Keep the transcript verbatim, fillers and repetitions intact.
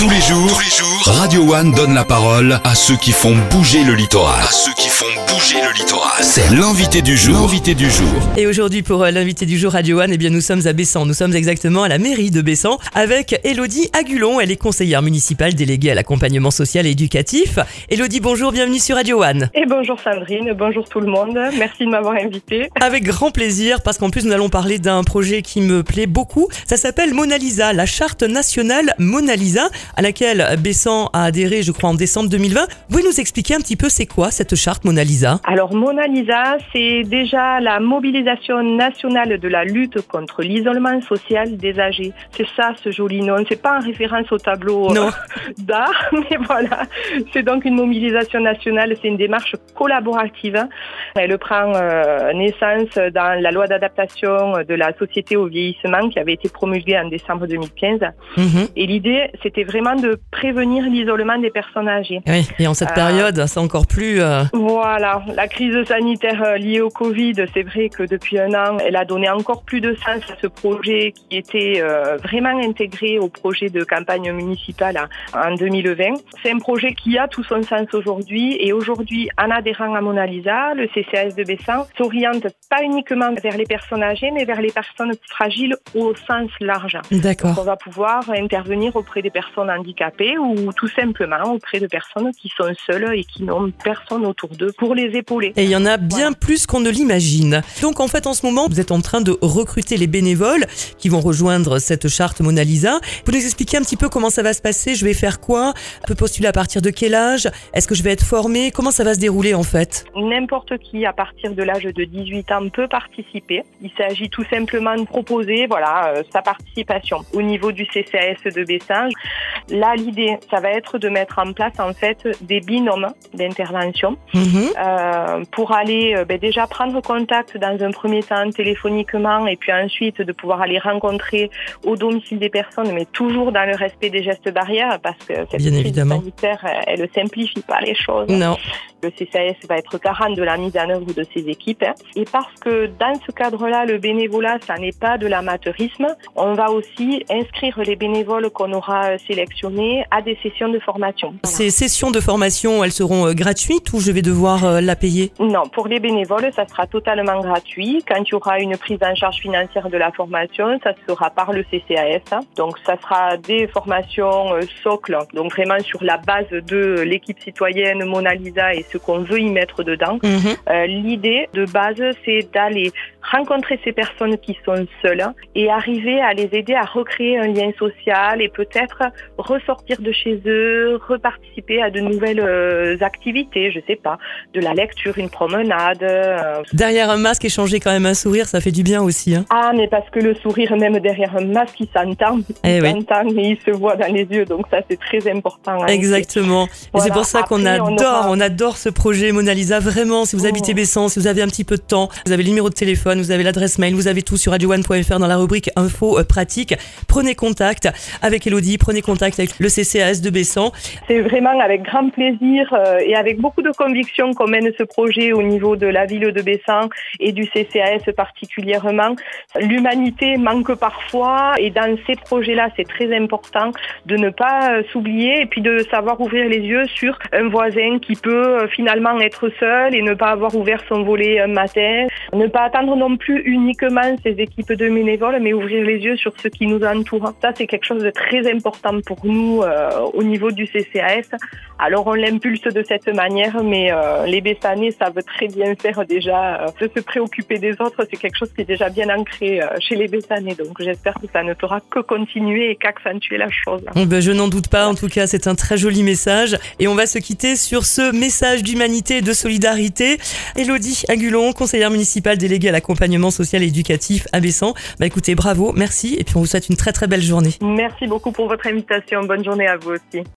Tous les jours, tous les jours, Radio One donne la parole à ceux qui font bouger le littoral. À ceux qui font bouger le littoral. C'est l'invité du jour. L'invité du jour. Et aujourd'hui, pour l'invité du jour Radio One, eh bien, nous sommes à Bessan. Nous sommes exactement à la mairie de Bessan avec Élodie Agulon. Elle est conseillère municipale déléguée à l'accompagnement social et éducatif. Élodie, bonjour, bienvenue sur Radio One. Et bonjour Sandrine, bonjour tout le monde. Merci de m'avoir invitée. Avec grand plaisir, parce qu'en plus, nous allons parler d'un projet qui me plaît beaucoup. Ça s'appelle Mona Lisa, la charte nationale Mona Lisa, à laquelle Bessan a adhéré, je crois, en décembre deux mille vingt. Vous pouvez nous expliquer un petit peu c'est quoi cette charte Mona Lisa ? Alors Mona Lisa, c'est déjà la mobilisation nationale de la lutte contre l'isolement social des âgés. C'est ça ce joli nom. C'est pas en référence au tableau non. d'art, mais voilà. C'est donc une mobilisation nationale, c'est une démarche collaborative. Elle prend euh, naissance dans la loi d'adaptation de la société au vieillissement qui avait été promulguée en décembre deux mille quinze. Mmh. Et l'idée, c'était vraiment de prévenir l'isolement des personnes âgées. Oui, et en cette euh, période, c'est encore plus... Euh... Voilà, la crise sanitaire liée au Covid, c'est vrai que depuis un an, elle a donné encore plus de sens à ce projet qui était euh, vraiment intégré au projet de campagne municipale en deux mille vingt. C'est un projet qui a tout son sens aujourd'hui et aujourd'hui, en adhérant à Mona Lisa, le C C A S de Bessan s'oriente pas uniquement vers les personnes âgées, mais vers les personnes fragiles au sens large. D'accord. Donc on va pouvoir intervenir auprès des personnes handicapées ou tout simplement auprès de personnes qui sont seules et qui n'ont personne autour d'eux pour les épauler. Et il y en a bien voilà. plus qu'on ne l'imagine. Donc en fait, en ce moment, vous êtes en train de recruter les bénévoles qui vont rejoindre cette charte Mona Lisa. Vous nous expliquer un petit peu comment ça va se passer ? Je vais faire quoi ? Je peux postuler à partir de quel âge ? Est-ce que je vais être formée ? Comment ça va se dérouler en fait ? N'importe qui à partir de l'âge de dix-huit ans peut participer. Il s'agit tout simplement de proposer voilà, euh, sa participation au niveau du C C A S de Bessan. Là, l'idée, ça va être de mettre en place en fait des binômes d'intervention mmh. euh, pour aller euh, ben, déjà prendre contact dans un premier temps téléphoniquement et puis ensuite de pouvoir aller rencontrer au domicile des personnes, mais toujours dans le respect des gestes barrières parce que cette Bien crise évidemment. sanitaire, elle ne simplifie pas les choses. Non. Le C C A S va être garant de la mise en œuvre de ces équipes. Et parce que dans ce cadre-là, le bénévolat, ça n'est pas de l'amateurisme, on va aussi inscrire les bénévoles qu'on aura sélectionnés à des sessions de formation. Voilà. Ces sessions de formation, elles seront gratuites ou je vais devoir euh, la payer ? Non, pour les bénévoles, ça sera totalement gratuit. Quand il y aura une prise en charge financière de la formation, ça sera par le C C A S. Donc, ça sera des formations euh, socles, donc vraiment sur la base de l'équipe citoyenne Mona Lisa et ce qu'on veut y mettre dedans. Mmh. Euh, l'idée de base, c'est d'aller rencontrer ces personnes qui sont seules et arriver à les aider à recréer un lien social et peut-être ressortir de chez eux, reparticiper à de nouvelles euh, activités, je sais pas, de la lecture, une promenade. Euh... Derrière un masque, échanger quand même un sourire, ça fait du bien aussi. Hein. Ah, mais parce que le sourire, même derrière un masque, il s'entend, eh il oui. s'entend et il se voit dans les yeux, donc ça c'est très important. Hein, exactement. Voilà. Et c'est pour ça qu'on Après, adore, on, aura... on adore ce projet Mona Lisa, vraiment, si vous habitez Bessan, si vous avez un petit peu de temps, vous avez le numéro de téléphone, vous avez l'adresse mail, vous avez tout sur radio one point f r dans la rubrique info euh, pratique. Prenez contact avec Élodie, prenez contact avec le C C A S de Bessan. C'est vraiment avec grand plaisir euh, et avec beaucoup de conviction qu'on mène ce projet au niveau de la ville de Bessan et du C C A S particulièrement. L'humanité manque parfois et dans ces projets-là, c'est très important de ne pas euh, s'oublier et puis de savoir ouvrir les yeux sur un voisin qui peut euh, finalement être seul et ne pas avoir ouvert son volet un matin. Ne pas attendre non plus uniquement ces équipes de bénévoles, mais ouvrir les yeux sur ce qui nous entoure. Ça, c'est quelque chose de très important pour nous euh, au niveau du C C A S. Alors, on l'impulse de cette manière, mais euh, les Bessanais savent très bien faire déjà euh, de se préoccuper des autres. C'est quelque chose qui est déjà bien ancré euh, chez les Bessanais. Donc, j'espère que ça ne fera que continuer et qu'accentuer la chose. Ben, je n'en doute pas. En tout cas, c'est un très joli message. Et on va se quitter sur ce message d'humanité et de solidarité. Élodie Agulon, conseillère municipale déléguée à l'accompagnement social et éducatif à Bessan. Bah écoutez, bravo, merci et puis on vous souhaite une très très belle journée. Merci beaucoup pour votre invitation. Bonne journée à vous aussi.